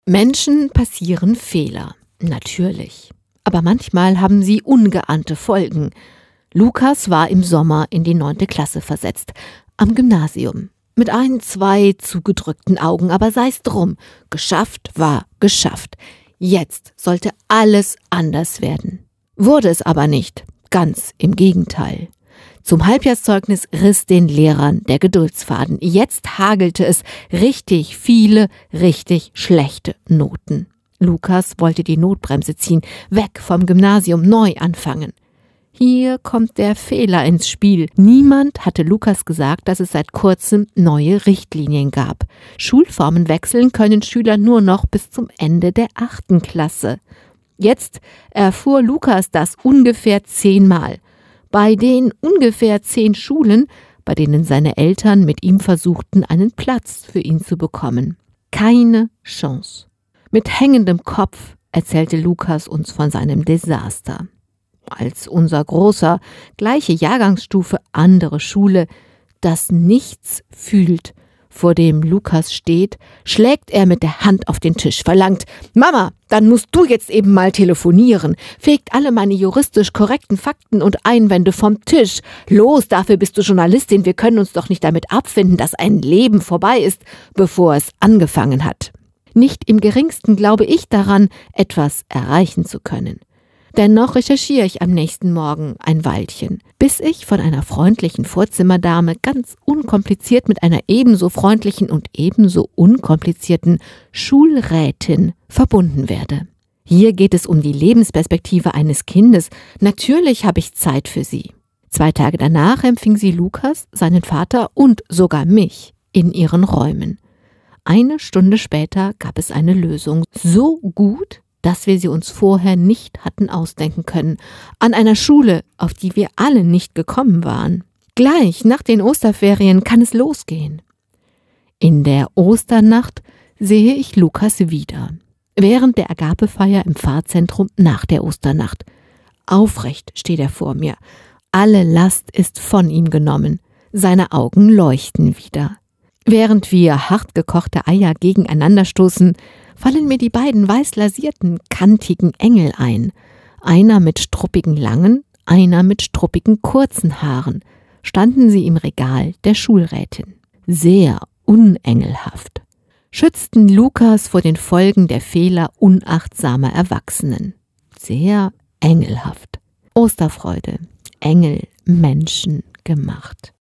Menschen passieren Fehler, natürlich. Aber manchmal haben sie ungeahnte Folgen. Lukas war im Sommer in die 9. Klasse versetzt, am Gymnasium. Mit 1, 2 zugedrückten Augen, aber sei's drum. Geschafft war geschafft. Jetzt sollte alles anders werden. Wurde es aber nicht, ganz im Gegenteil. Zum Halbjahrszeugnis riss den Lehrern der Geduldsfaden. Jetzt hagelte es richtig viele, richtig schlechte Noten. Lukas wollte die Notbremse ziehen, weg vom Gymnasium, neu anfangen. Hier kommt der Fehler ins Spiel. Niemand hatte Lukas gesagt, dass es seit kurzem neue Richtlinien gab. Schulformen wechseln können Schüler nur noch bis zum Ende der 8. Klasse. Jetzt erfuhr Lukas das ungefähr 10-mal. Bei den ungefähr 10 Schulen, bei denen seine Eltern mit ihm versuchten, einen Platz für ihn zu bekommen. Keine Chance. Mit hängendem Kopf erzählte Lukas uns von seinem Desaster. Als unser Großer, gleiche Jahrgangsstufe, andere Schule, das Nichts fühlt, vor dem Lukas steht, schlägt er mit der Hand auf den Tisch, verlangt: »Mama, dann musst du jetzt eben mal telefonieren, fegt alle meine juristisch korrekten Fakten und Einwände vom Tisch. Los, dafür bist du Journalistin, wir können uns doch nicht damit abfinden, dass ein Leben vorbei ist, bevor es angefangen hat.« Nicht im geringsten glaube ich daran, etwas erreichen zu können. Dennoch recherchiere ich am nächsten Morgen ein Weilchen, bis ich von einer freundlichen Vorzimmerdame ganz unkompliziert mit einer ebenso freundlichen und ebenso unkomplizierten Schulrätin verbunden werde. Hier geht es um die Lebensperspektive eines Kindes. Natürlich habe ich Zeit für sie. 2 Tage danach empfing sie Lukas, seinen Vater und sogar mich in ihren Räumen. 1 Stunde später gab es eine Lösung, so gut, dass wir sie uns vorher nicht hatten ausdenken können, an einer Schule, auf die wir alle nicht gekommen waren. Gleich nach den Osterferien kann es losgehen. In der Osternacht sehe ich Lukas wieder, während der Agapefeier im Pfarrzentrum nach der Osternacht. Aufrecht steht er vor mir, alle Last ist von ihm genommen, seine Augen leuchten wieder. Während wir hart gekochte Eier gegeneinander stoßen, fallen mir die beiden weiß lasierten, kantigen Engel ein. Einer mit struppigen langen, einer mit struppigen kurzen Haaren. Standen sie im Regal der Schulrätin. Sehr unengelhaft. Schützten Lukas vor den Folgen der Fehler unachtsamer Erwachsenen. Sehr engelhaft. Osterfreude. Engel, Menschen gemacht.